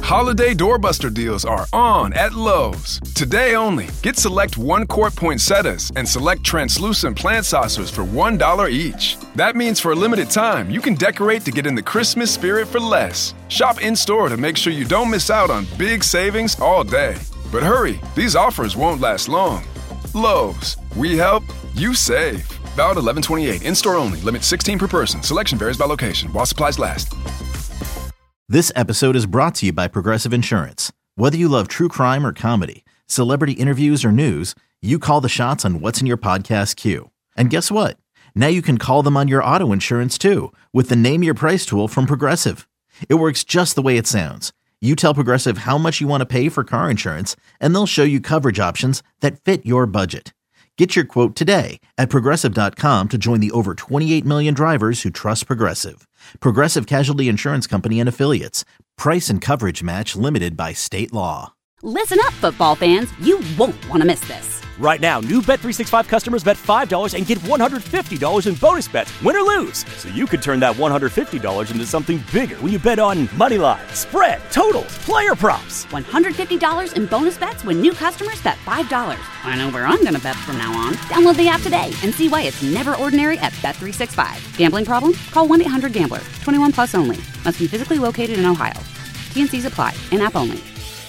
Holiday doorbuster deals are on at Lowe's. Today only, get select 1-quart poinsettias and select translucent plant saucers for $1 each. That means for a limited time, you can decorate to get in the Christmas spirit for less. Shop in-store to make sure you don't miss out on big savings all day. But hurry, these offers won't last long. Lowe's, we help, you save. Valid 11/28, in-store only, limit 16 per person. Selection varies by location, while supplies last. This episode is brought to you by Progressive Insurance. Whether you love true crime or comedy, celebrity interviews or news, you call the shots on what's in your podcast queue. And guess what? Now you can call them on your auto insurance too, with the Name Your Price tool from Progressive. It works just the way it sounds. You tell Progressive how much you want to pay for car insurance, and they'll show you coverage options that fit your budget. Get your quote today at Progressive.com to join the over 28 million drivers who trust Progressive. Progressive Casualty Insurance Company and Affiliates. Price and coverage match limited by state law. Listen up, football fans. You won't want to miss this. Right now, new Bet365 customers bet $5 and get $150 in bonus bets, win or lose. So you could turn that $150 into something bigger when you bet on moneyline, spread, totals, player props. $150 in bonus bets when new customers bet $5. I know where I'm going to bet from now on. Download the app today and see why it's never ordinary at Bet365. Gambling problem? Call 1-800-GAMBLER. 21 plus only. Must be physically located in Ohio. T&Cs apply. In-app only.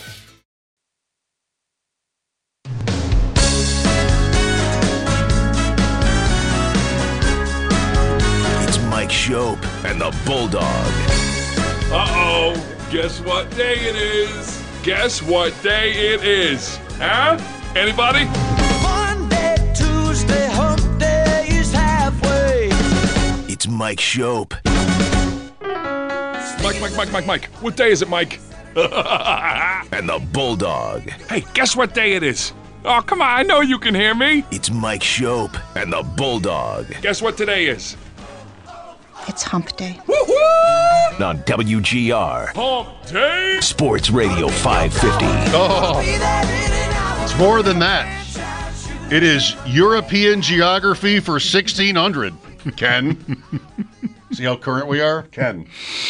Mike Shope and the Bulldog. Uh-oh. Guess what day it is? Guess what day it is? Huh? Anybody? Monday, Tuesday, hump day is halfway. It's Mike Shope. Mike. What day is it, Mike? And the Bulldog. Hey, guess what day it is? Oh, come on. I know you can hear me. It's Mike Shope and the Bulldog. Guess what today is? It's hump day. Woo-hoo! On WGR. Hump day. Sports Radio 550. Oh, it's more than that. It is European geography for 1600. Ken. See how current we are? Ken.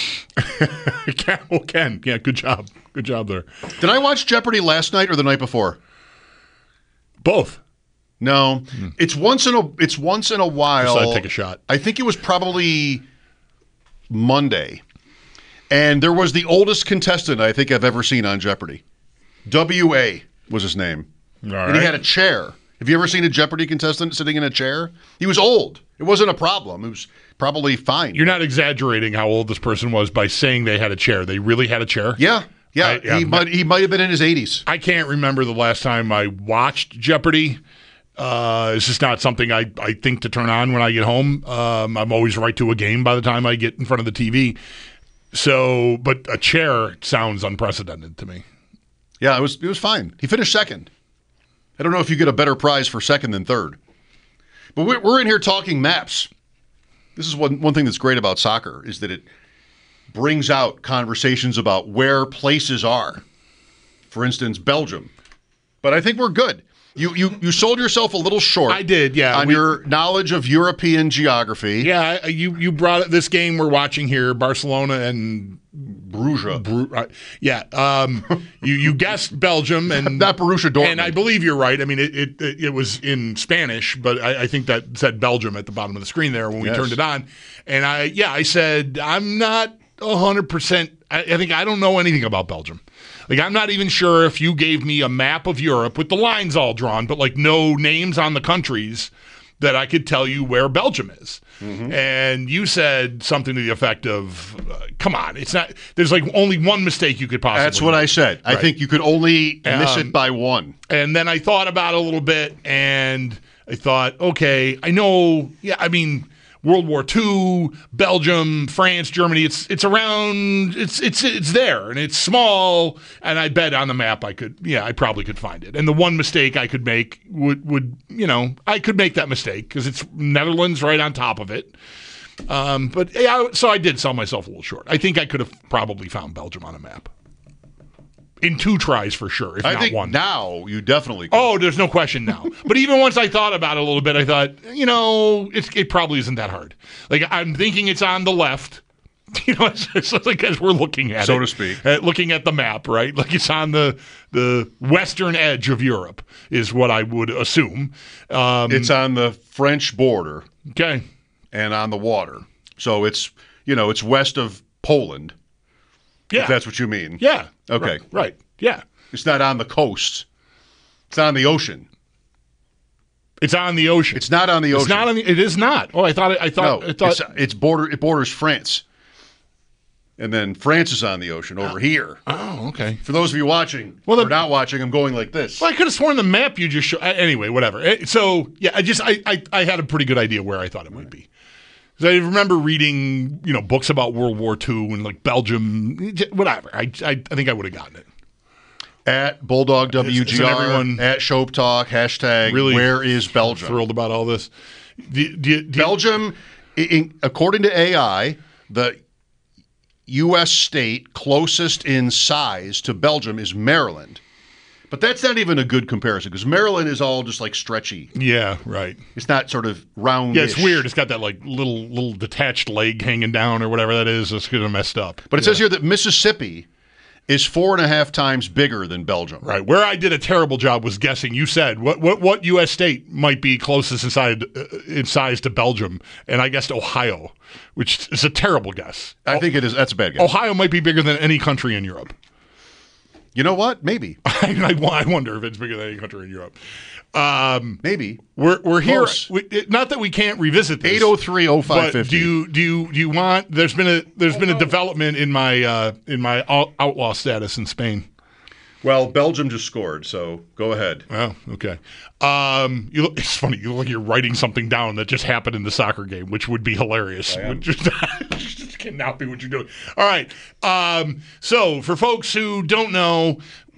Ken. Yeah, good job. Good job there. Did I watch Jeopardy last night or the night before? Both. No, it's once in a while. So I'd take a shot. I think it was probably Monday, and there was the oldest contestant I think I've ever seen on Jeopardy. W.A. was his name, and he had a chair. Have you ever seen a Jeopardy contestant sitting in a chair? He was old. It wasn't a problem. It was probably fine. You're not exaggerating how old this person was by saying they had a chair. They really had a chair? Yeah. He might have been in his 80s. I can't remember the last time I watched Jeopardy. It's just not something I think to turn on when I get home. I'm always right to a game by the time I get in front of the TV. So, but a chair sounds unprecedented to me. Yeah, it was fine. He finished second. I don't know if you get a better prize for second than third. But we're in here talking maps. This is one thing that's great about soccer is that it brings out conversations about where places are. For instance, Belgium. But I think we're good. You sold yourself a little short. I did, yeah. On your knowledge of European geography. Yeah, you brought this game we're watching here, Barcelona and Bruges. You guessed Belgium and not Borussia Dortmund. And I believe you're right. I mean, it was in Spanish, but I think that said Belgium at the bottom of the screen there when we turned it on. And I said I'm not 100%. I think I don't know anything about Belgium. Like, I'm not even sure if you gave me a map of Europe with the lines all drawn, but like no names on the countries that I could tell you where Belgium is. Mm-hmm. And you said something to the effect of, come on, it's not, there's like only one mistake you could possibly That's what make. I said. Right. I think you could only miss it by one. And then I thought about it a little bit and I thought, okay, I know, World War II, Belgium, France, Germany, it's around, it's there, and it's small, and I bet on the map I probably could find it. And the one mistake I could make would I could make that mistake, because it's Netherlands right on top of it. So I did sell myself a little short. I think I could have probably found Belgium on a map. In 2 tries for sure, if not think one. Now you definitely could. Oh, there's no question now. But even once I thought about it a little bit, I thought, it probably isn't that hard. Like, I'm thinking it's on the left, You know, it's like as we're looking at so it, to speak, looking at the map, right? Like it's on the western edge of Europe, is what I would assume. It's on the French border, okay, and on the water. So it's west of Poland. Yeah, if that's what you mean. Yeah. Okay. Right. Yeah. It's not on the coast. It's on the ocean. It's on the ocean. It's not on the ocean. It's not on the. It is not. Oh, I thought. No, I thought. It borders France. And then France is on the ocean over here. Oh, okay. For those of you watching or not watching, I'm going like this. Well, I could have sworn the map you just showed. Anyway, whatever. So, yeah, I had a pretty good idea where I thought it might be. Because I remember reading, books about World War II and, like, Belgium, whatever. I think I would have gotten it. At Bulldog WGR, at Shope Talk, hashtag, really where is Belgium? Thrilled about all this. Belgium, according to AI, the U.S. state closest in size to Belgium is Maryland. But that's not even a good comparison because Maryland is all just like stretchy. Yeah, right. It's not sort of round. Yeah, it's weird. It's got that like little detached leg hanging down or whatever that is. It's kind of messed up. But it says here that Mississippi is 4.5 times bigger than Belgium. Right. Where I did a terrible job was guessing. You said what U.S. state might be closest in size to Belgium, and I guessed Ohio, which is a terrible guess. I think it is. That's a bad guess. Ohio might be bigger than any country in Europe. You know what? Maybe. I wonder if it's bigger than any country in Europe. Maybe. We're here. Not that we can't revisit this. 803-0550. But do you want? There's been a development in my outlaw status in Spain. Well, Belgium just scored, so go ahead. Oh, okay. It's funny. You look like you're writing something down that just happened in the soccer game, which would be hilarious. Just cannot be what you're doing. All right. So for folks who don't know,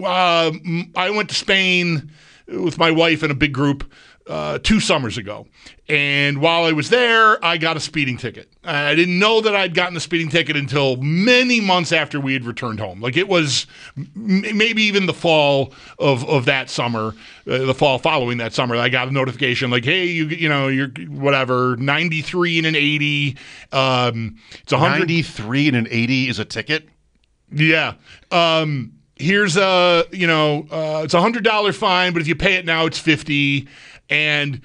I went to Spain with my wife and a big group 2 summers ago. And while I was there, I got a speeding ticket. I didn't know that I'd gotten the speeding ticket until many months after we had returned home. Like it was maybe even the fall of that summer, the fall following that summer, I got a notification like, hey, you're whatever, 93 and an 80. It's 100. 93 and an 80 is a ticket? Yeah. Here's it's $100 fine, but if you pay it now, it's $50. And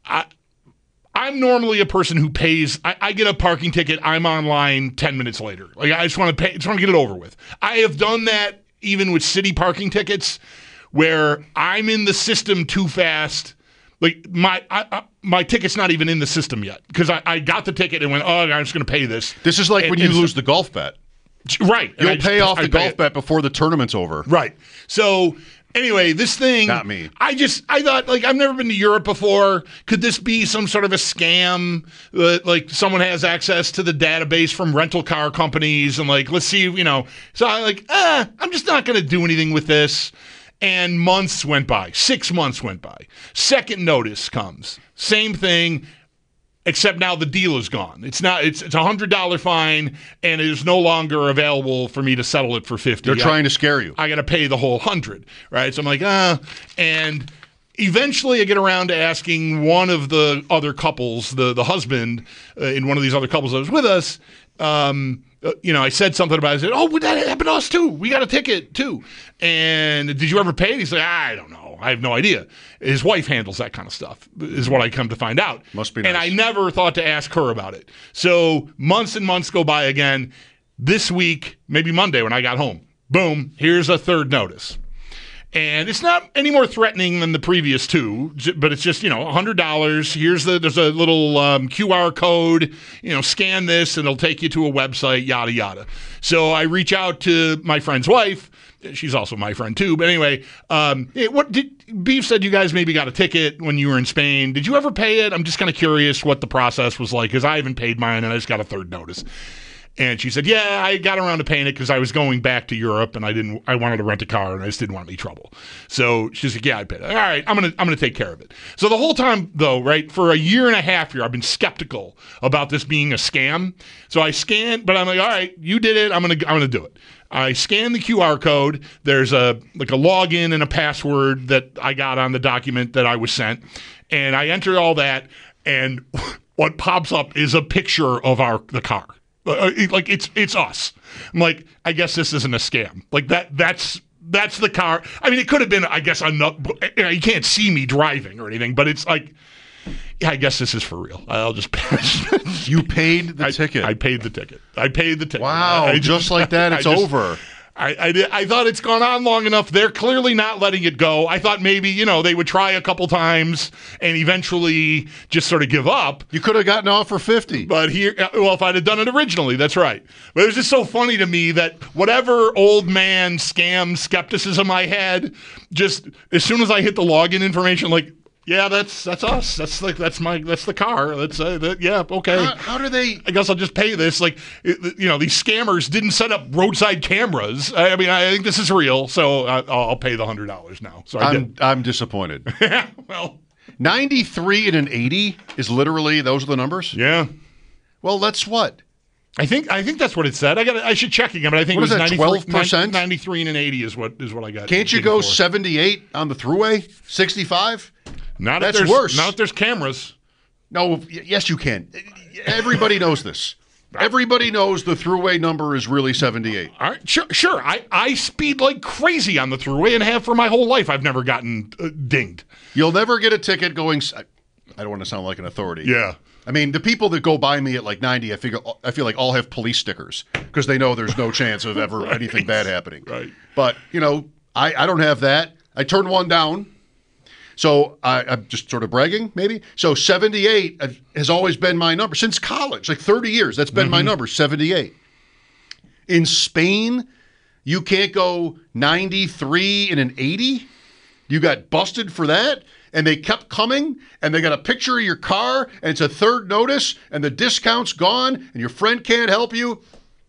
I'm normally a person who pays. I get a parking ticket. I'm online 10 minutes later. Like I just want to pay. Just want to get it over with. I have done that even with city parking tickets, where I'm in the system too fast. Like my ticket's not even in the system yet because I got the ticket and went, oh, I'm just going to pay this. This is like when you lose the golf bet. Right. You'll pay off the golf bet before the tournament's over. Right. So anyway, this thing. Not me. I thought, like, I've never been to Europe before. Could this be some sort of a scam? Like, someone has access to the database from rental car companies and, like, let's see, So I'm just not going to do anything with this. And months went by. 6 months went by. Second notice comes. Same thing. Except now the deal is gone. It's a $100 fine, and it is no longer available for me to settle it for $50. They're trying to scare you. I got to pay the whole $100, right? So I'm like, and eventually I get around to asking one of the other couples, the husband in one of these other couples that was with us. I said something about it. I said, oh, that happened to us too. We got a ticket too. And did you ever pay it? He's like, I don't know. I have no idea. His wife handles that kind of stuff, is what I come to find out. Must be nice. And I never thought to ask her about it. So months and months go by again. This week, maybe Monday when I got home, boom, here's a third notice. And it's not any more threatening than the previous two, but it's just, $100. There's a little QR code, scan this and it'll take you to a website, yada, yada. So I reach out to my friend's wife. She's also my friend too. But anyway, Beef said you guys maybe got a ticket when you were in Spain. Did you ever pay it? I'm just kind of curious what the process was like because I haven't paid mine and I just got a third notice. And she said, yeah, I got around to paying it because I was going back to Europe and I wanted to rent a car and I just didn't want any trouble. So she's like, yeah, I paid it. All right, I'm gonna take care of it. So the whole time though, right, for a year and a half here, I've been skeptical about this being a scam. So I scanned, but I'm like, all right, you did it. I'm gonna do it. I scan the QR code. There's a login and a password that I got on the document that I was sent. And I enter all that. And what pops up is a picture of the car. Like it's us. I'm like, I guess this isn't a scam. Like that's the car. I mean, it could have been, I guess, you can't see me driving or anything, but it's like, yeah, I guess this is for real. I'll just pass. You paid the ticket. I paid the ticket. Wow, just like that, it's over. I thought it's gone on long enough. They're clearly not letting it go. I thought maybe, they would try a couple times and eventually just sort of give up. You could have gotten off for 50. But if I'd have done it originally, that's right. But it was just so funny to me that whatever old man scam skepticism I had, just as soon as I hit the login information, like, yeah, that's us. That's the car. Yeah, okay. How do they? I guess I'll just pay this. Like, these scammers didn't set up roadside cameras. I mean, I think this is real, so I'll pay the $100 now. So I'm disappointed. Yeah, well, 93 and an 80 is literally those are the numbers. Yeah. Well, that's what. I think that's what it said. I should check again, but I think what it was 12%. 93 and an 80 is what I got. Can't you go 78 on the thruway? 65? That's worse. Not if there's cameras. No, yes, you can. Everybody knows this. Everybody knows the thruway number is really 78. All right, sure. I speed like crazy on the thruway and have for my whole life. I've never gotten dinged. You'll never get a ticket going. I don't want to sound like an authority. Yeah. I mean, the people that go by me at like 90, I feel like all have police stickers because they know there's no chance of ever anything bad happening. Right. But, I don't have that. I turned one down. So I'm just sort of bragging, maybe. So 78 has always been my number since college, like 30 years. That's been my number, 78. In Spain, you can't go 93 and an 80. You got busted for that. And they kept coming, and they got a picture of your car, and it's a third notice, and the discount's gone, and your friend can't help you.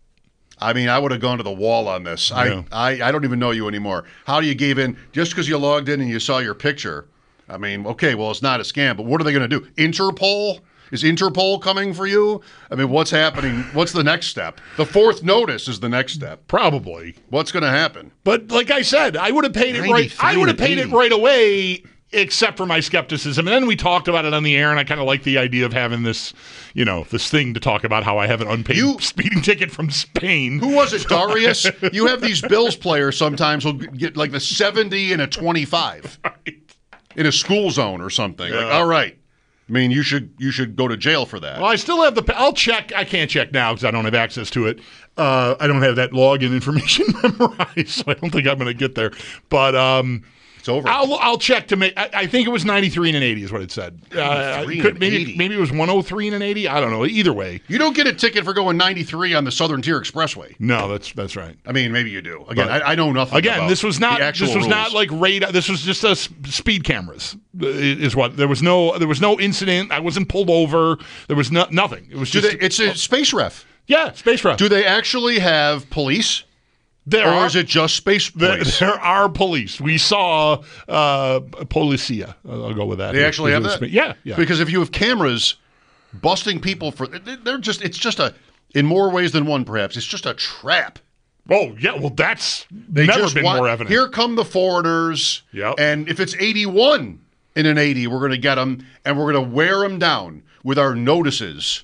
I mean, I would have gone to the wall on this. Yeah. I don't even know you anymore. How do you give in just because you logged in and you saw your picture? I mean, okay, well, it's not a scam, but what are they going to do? Interpol? Is Interpol coming for you? I mean, what's happening? What's the next step? The fourth notice is the next step. Probably. What's going to happen? But like I said, I would have paid it right. I would have paid it right away, except for my skepticism. And then we talked about it on the air, and I kind of like the idea of having this, this thing to talk about how I have an unpaid speeding ticket from Spain. Who was it, Darius? You have these Bills players sometimes will get like the 70 and a 25 in a school zone or something. Yeah. Like, all right. I mean, you should go to jail for that. Well, I still have I'll check. I can't check now because I don't have access to it. I don't have that login information memorized, so I don't think I'm going to get there. But it's over. I'll check to make. I think it was 93 and an 80 is what it said. Maybe it was 103 and an 80. I don't know. Either way, you don't get a ticket for going 93 on the Southern Tier Expressway. No, that's right. I mean, maybe you do. Again, I know nothing. Again, about this was not. This was not like radar. This was just speed cameras. Is what there was no incident. I wasn't pulled over. There was nothing. It was just. It's a space ref. Yeah, space ref. Do they actually have police? Or is it just space police? There are police. We saw Policia. I'll go with that. They actually have that? Yeah. Because if you have cameras busting people it's just in more ways than one perhaps, it's just a trap. Oh, yeah. Well, that's never been more evident. Here come the foreigners. Yep. And if it's 81 in an 80, we're going to get them, and we're going to wear them down with our notices.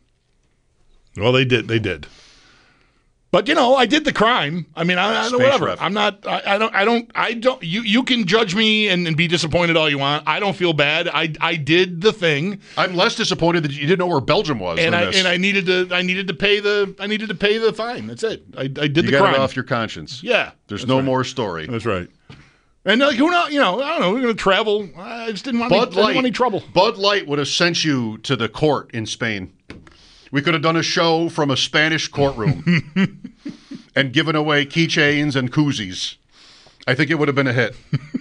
Well, they did. But I did the crime. I mean, I don't whatever. Ref. I'm not. I don't. You can judge me and be disappointed all you want. I don't feel bad. I did the thing. I'm less disappointed that you didn't know where Belgium was. And I needed to pay the fine. That's it. I did the crime. You got it off your conscience. Yeah. There's no more story. That's right. And who knows? I don't know. We're going to travel. I just didn't want any trouble. Bud Light would have sent you to the court in Spain. We could have done a show from a Spanish courtroom and given away keychains and koozies. I think it would have been a hit.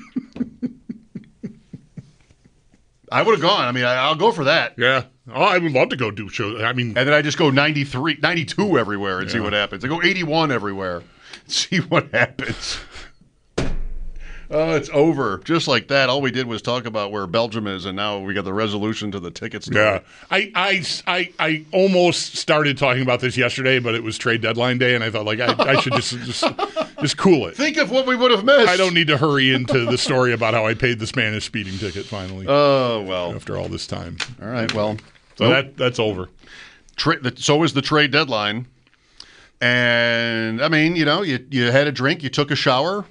I would have gone. I mean, I'll go for that. Yeah. Oh, I would love to go do shows. I mean, and then I just go 93, 92 everywhere and see what happens. I go 81 everywhere. See what happens. Oh, it's over. Just like that. All we did was talk about where Belgium is, and now we got the resolution to the ticket story. Yeah. I almost started talking about this yesterday, but it was trade deadline day, and I thought, like, I should just cool it. Think of what we would have missed. I don't need to hurry into the story about how I paid the Spanish speeding ticket finally. Oh, well. After all this time. All right, well. So that's over. So is the trade deadline. And, I mean, you had a drink, you took a shower.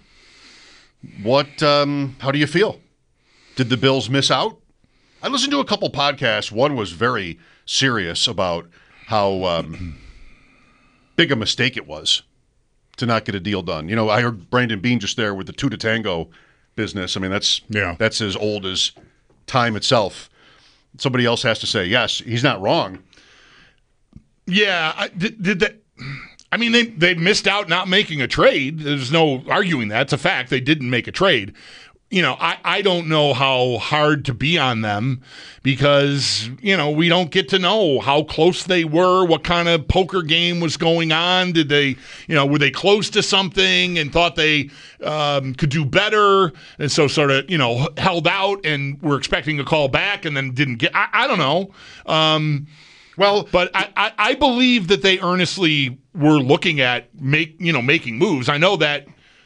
How do you feel? Did the Bills miss out? I listened to a couple podcasts. One was very serious about how big a mistake it was to not get a deal done. I heard Brandon Beane just there with the 2 to tango business. I mean, that's as old as time itself. Somebody else has to say, yes, he's not wrong. Yeah, did that. I mean, they missed out not making a trade. There's no arguing that. It's a fact. They didn't make a trade. I don't know how hard to be on them because, we don't get to know how close they were, what kind of poker game was going on. Did they, were they close to something and thought they could do better? And so sort of, held out and were expecting a call back and then didn't get, I don't know. But I believe that they earnestly were looking at making moves. I know that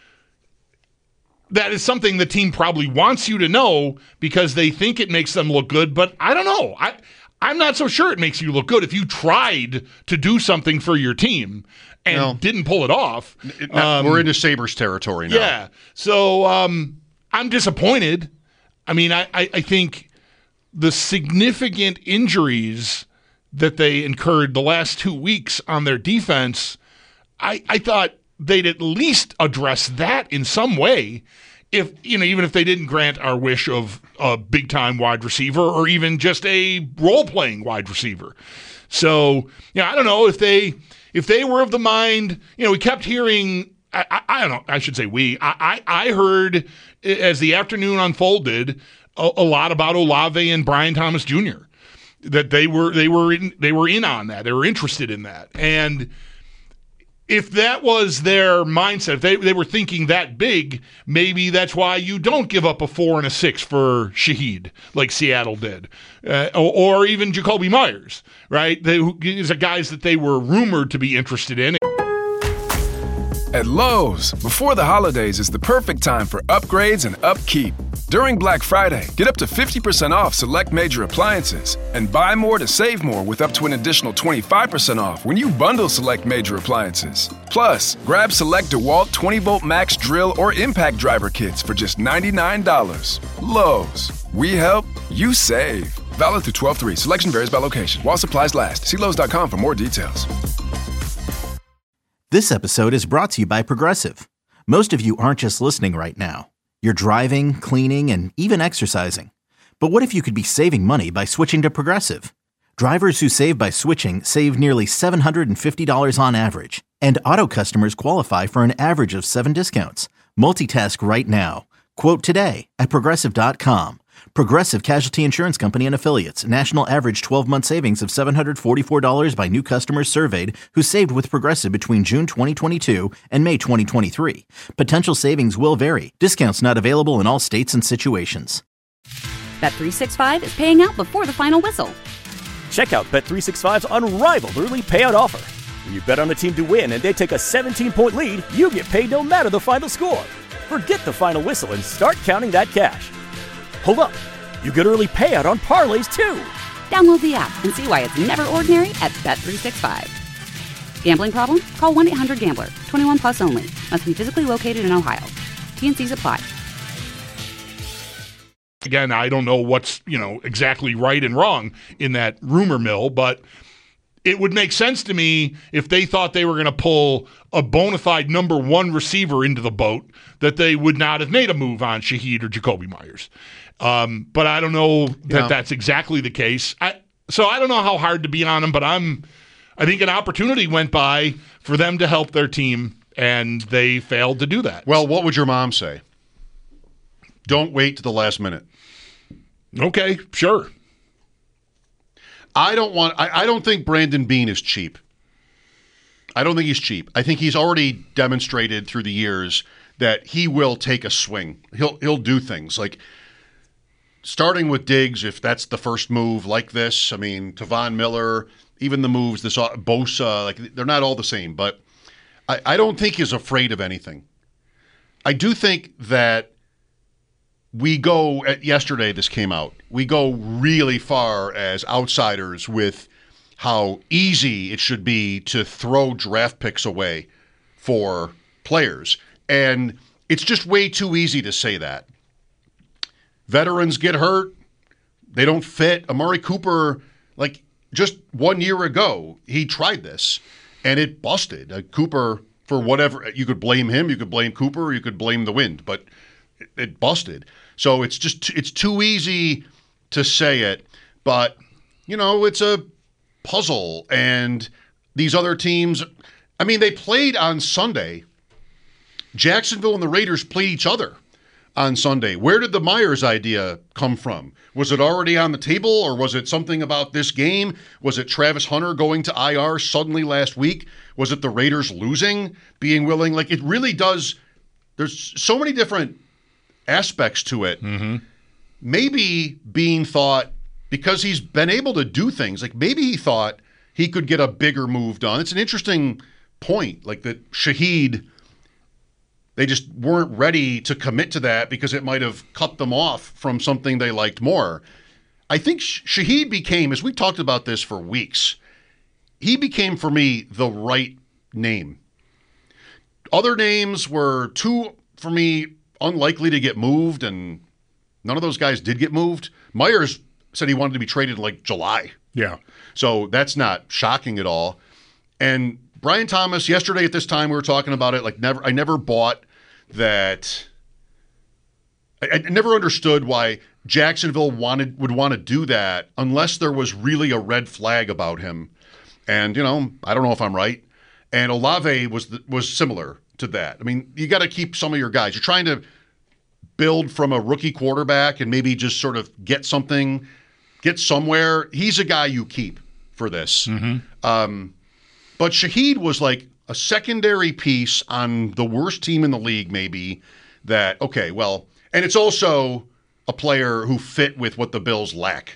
is something the team probably wants you to know because they think it makes them look good, but I don't know. I'm not so sure it makes you look good if you tried to do something for your team and didn't pull it off. We're into Sabres territory now. Yeah. So I'm disappointed. I mean, I think the significant injuries that they incurred the last 2 weeks on their defense, I thought they'd at least address that in some way. If even if they didn't grant our wish of a big-time wide receiver or even just a role-playing wide receiver. So, I don't know if they were of the mind. We kept hearing. I don't know. I should say we. I heard as the afternoon unfolded a lot about Olave and Brian Thomas Jr. That they were in on that. They were interested in that. And if that was their mindset, if they were thinking that big, maybe that's why you don't give up a 4 and a 6 for Shaheed like Seattle did, or even Jacoby Myers, right? These are guys that they were rumored to be interested in. At Lowe's, before the holidays is the perfect time for upgrades and upkeep. During Black Friday, get up to 50% off select major appliances and buy more to save more with up to an additional 25% off when you bundle select major appliances. Plus, grab select DeWalt 20-volt max drill or impact driver kits for just $99. Lowe's, we help, you save. Valid through 12/3. Selection varies by location. While supplies last. See Lowe's.com for more details. This episode is brought to you by Progressive. Most of you aren't just listening right now. You're driving, cleaning, and even exercising. But what if you could be saving money by switching to Progressive? Drivers who save by switching save nearly $750 on average. And auto customers qualify for an average of 7 discounts. Multitask right now. Quote today at Progressive.com. Progressive Casualty Insurance Company and Affiliates. National average 12-month savings of $744 by new customers surveyed who saved with Progressive between June 2022 and May 2023. Potential savings will vary. Discounts not available in all states and situations. Bet365 is paying out before the final whistle. Check out Bet365's unrivaled early payout offer. When you bet on a team to win and they take a 17-point lead, you get paid no matter the final score. Forget the final whistle and start counting that cash. Hold up. You get early payout on parlays, too. Download the app and see why it's never ordinary at Bet365. Gambling problem? Call 1-800-GAMBLER. 21 plus only. Must be physically located in Ohio. T&Cs apply. Again, I don't know what's, exactly right and wrong in that rumor mill, but it would make sense to me if they thought they were going to pull a bona fide number 1 receiver into the boat that they would not have made a move on Shaheed or Jacoby Myers. But I don't know that that's exactly the case. So I don't know how hard to be on them, but I think an opportunity went by for them to help their team, and they failed to do that. Well, what would your mom say? Don't wait to the last minute. Okay, sure. I don't think Brandon Beane is cheap. I don't think he's cheap. I think he's already demonstrated through the years that he will take a swing. He'll do things like starting with Diggs, if that's the first move like this. I mean, Tavon Miller, even the moves, this Bosa, they're not all the same. But I don't think he's afraid of anything. I do think that yesterday this came out, we go really far as outsiders with how easy it should be to throw draft picks away for players. And it's just way too easy to say that. Veterans get hurt. They don't fit. Amari Cooper, like just 1 year ago, he tried this and it busted. Cooper, for whatever, you could blame him, you could blame Cooper, you could blame the wind, but it busted. So it's too easy to say it, but it's a puzzle. And these other teams, I mean, they played on Sunday. Jacksonville and the Raiders played each other on Sunday. Where did the Myers idea come from? Was it already on the table, or was it something about this game? Was it Travis Hunter going to IR suddenly last week? Was it the Raiders losing, being willing? Like, it really does. There's so many different aspects to it. Mm-hmm. Maybe Beane thought, because he's been able to do things, like maybe he thought he could get a bigger move done. It's an interesting point, like that Shaheed, they just weren't ready to commit to that because it might have cut them off from something they liked more. I think Shaheed became, as we talked about this for weeks, he became for me the right name. Other names were too, for me, unlikely to get moved, and none of those guys did get moved. Myers said he wanted to be traded in like July. Yeah. So that's not shocking at all. And Brian Thomas, yesterday at this time, we were talking about it. Like, I never bought that. I never understood why Jacksonville would want to do that unless there was really a red flag about him. And, I don't know if I'm right. And Olave was similar to that. I mean, you got to keep some of your guys. You're trying to build from a rookie quarterback and maybe just sort of get somewhere. He's a guy you keep for this. Mm-hmm. But Shaheed was like a secondary piece on the worst team in the league, maybe, that, okay, well, and it's also a player who fit with what the Bills lack.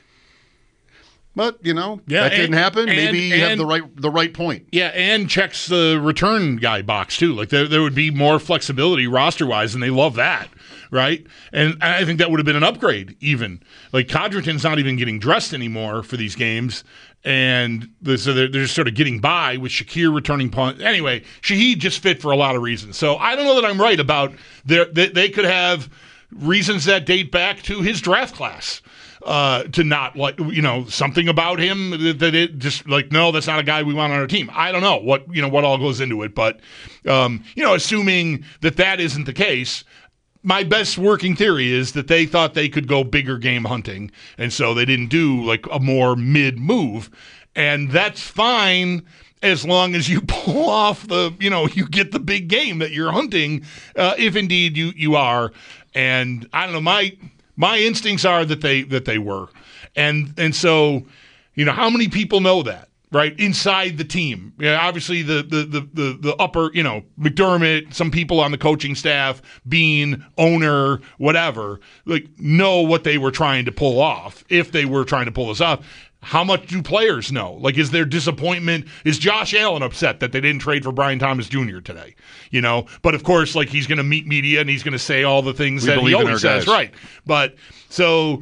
But, that didn't happen. Maybe you have the right point. Yeah, and checks the return guy box, too. Like, there would be more flexibility roster-wise, and they love that, right? And I think that would have been an upgrade, even. Like, Codrington's not even getting dressed anymore for these games, and so they're just sort of getting by with Shakir returning punt. Anyway, Shaheed just fit for a lot of reasons. So I don't know that I'm right about they could have reasons that date back to his draft class. To not like, something about him that it just like, no, that's not a guy we want on our team. I don't know what all goes into it, but assuming that isn't the case, my best working theory is that they thought they could go bigger game hunting, and so they didn't do like a more mid move, and that's fine as long as you pull off you get the big game that you're hunting, if indeed you are. And I don't know, my instincts are that they were, and so how many people know that, right, inside the team? Yeah, obviously the upper, McDermott, some people on the coaching staff, Beane, owner, whatever, like know what they were trying to pull off. If they were trying to pull this off, how much do players know? Like, is there disappointment? Is Josh Allen upset that they didn't trade for Brian Thomas Jr. today? But of course, like, he's going to meet media and he's going to say all the things that he always says, right? But so,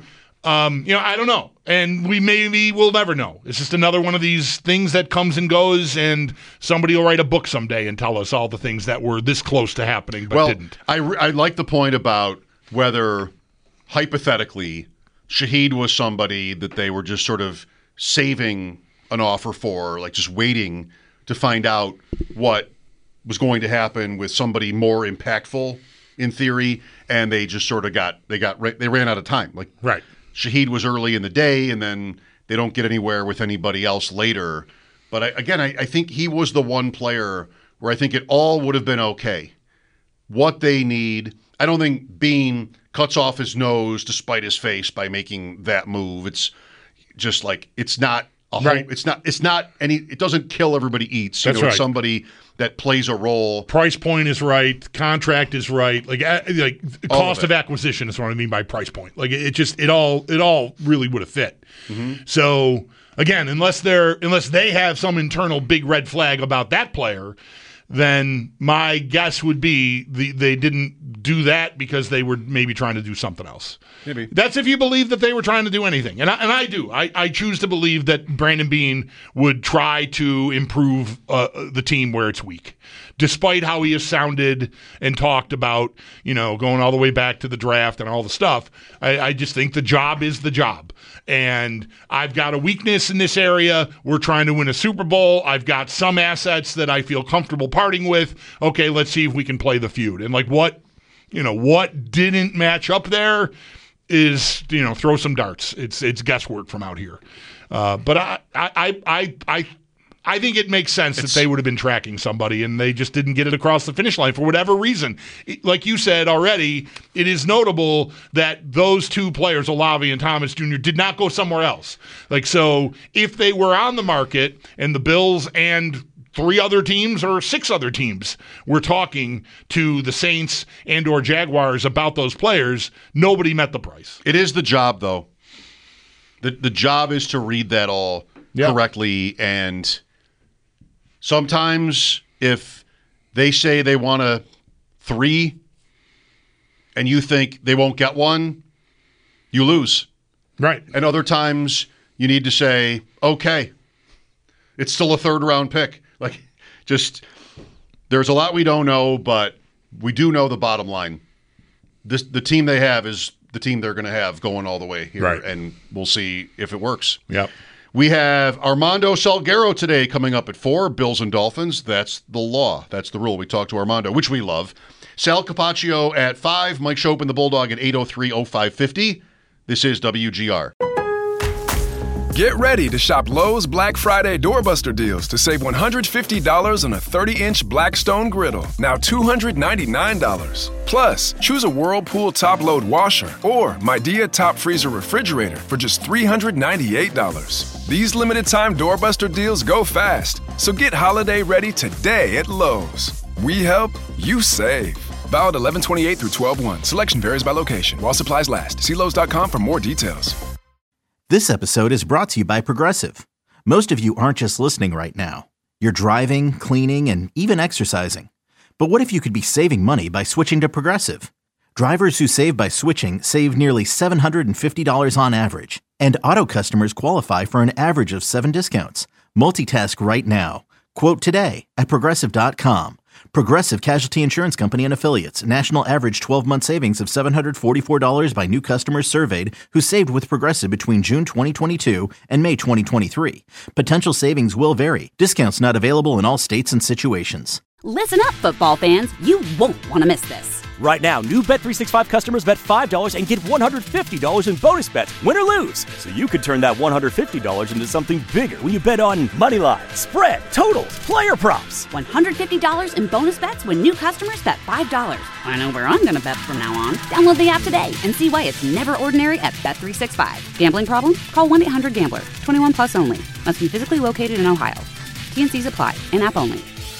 I don't know, and we'll never know. It's just another one of these things that comes and goes, and somebody will write a book someday and tell us all the things that were this close to happening but didn't. I like the point about whether hypothetically Shaheed was somebody that they were just sort of saving an offer for, like just waiting to find out what was going to happen with somebody more impactful in theory, and they just sort of they ran out of time. Like, right. Shaheed was early in the day, and then they don't get anywhere with anybody else later. But I think he was the one player where I think it all would have been okay. What they need, I don't think Beane cuts off his nose to spite his face by making that move. It's just like, it's not a whole, right. It's not any, it doesn't kill everybody eats. That's right. It's somebody that plays a role. Price point is right. Contract is right. Like cost of acquisition is what I mean by price point. Like it all really would have fit. Mm-hmm. So again, unless they have some internal big red flag about that player, then my guess would be they didn't do that because they were maybe trying to do something else. Maybe. That's if you believe that they were trying to do anything. And I do. I choose to believe that Brandon Beane would try to improve the team where it's weak. Despite how he has sounded and talked about, going all the way back to the draft and all the stuff, I just think the job is the job. And I've got a weakness in this area. We're trying to win a Super Bowl. I've got some assets that I feel comfortable parting with. Okay, let's see if we can play the feud. And what didn't match up there is, throw some darts. It's guesswork from out here. But I think it makes sense that they would have been tracking somebody and they just didn't get it across the finish line for whatever reason. Like you said already, it is notable that those two players, Olave and Thomas Jr., did not go somewhere else. So if they were on the market and the Bills and 3 other teams or 6 other teams were talking to the Saints and or Jaguars about those players, nobody met the price. It is the job, though. The job is to read that all correctly, and sometimes if they say they want a 3 and you think they won't get one, you lose. Right. And other times you need to say, okay, it's still a 3rd-round pick. There's a lot we don't know, but we do know the bottom line. The team they have is the team they're going to have going all the way here, right. And we'll see if it works. Yep. We have Armando Salguero today coming up at 4, Bills and Dolphins. That's the law. That's the rule. We talk to Armando, which we love. Sal Capaccio at 5, Mike Schopp and the Bulldog at 803-0550. This is WGR. Get ready to shop Lowe's Black Friday Doorbuster deals to save $150 on a 30-inch Blackstone griddle, now $299. Plus, choose a Whirlpool top-load washer or Midea top freezer refrigerator for just $398. These limited-time Doorbuster deals go fast, so get holiday ready today at Lowe's. We help, you save. Valid 11/28 through 12/1. Selection varies by location. While supplies last. See Lowe's.com for more details. This episode is brought to you by Progressive. Most of you aren't just listening right now. You're driving, cleaning, and even exercising. But what if you could be saving money by switching to Progressive? Drivers who save by switching save nearly $750 on average. And auto customers qualify for an average of 7 discounts. Multitask right now. Quote today at Progressive.com. Progressive Casualty Insurance Company and Affiliates. National average 12-month savings of $744 by new customers surveyed who saved with Progressive between June 2022 and May 2023. Potential savings will vary. Discounts not available in all states and situations. Listen up, football fans. You won't want to miss this. Right now, new Bet365 customers bet $5 and get $150 in bonus bets, win or lose. So you could turn that $150 into something bigger when you bet on moneyline, spread, totals, player props. $150 in bonus bets when new customers bet $5. I know where I'm going to bet from now on. Download the app today and see why it's never ordinary at Bet365. Gambling problem? Call 1-800-GAMBLER. 21 plus only. Must be physically located in Ohio. T&Cs apply. In-app only.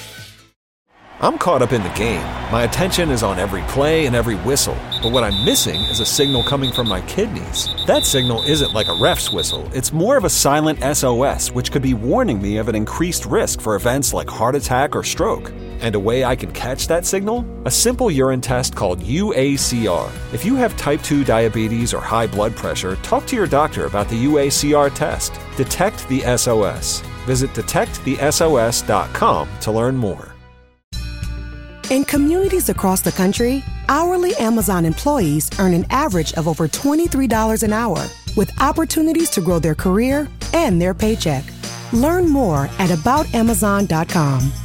I'm caught up in the game. My attention is on every play and every whistle. But what I'm missing is a signal coming from my kidneys. That signal isn't like a ref's whistle. It's more of a silent SOS, which could be warning me of an increased risk for events like heart attack or stroke. And a way I can catch that signal? A simple urine test called UACR. If you have type 2 diabetes or high blood pressure, talk to your doctor about the UACR test. Detect the SOS. Visit detectthesos.com to learn more. In communities across the country, hourly Amazon employees earn an average of over $23 an hour, with opportunities to grow their career and their paycheck. Learn more at aboutamazon.com.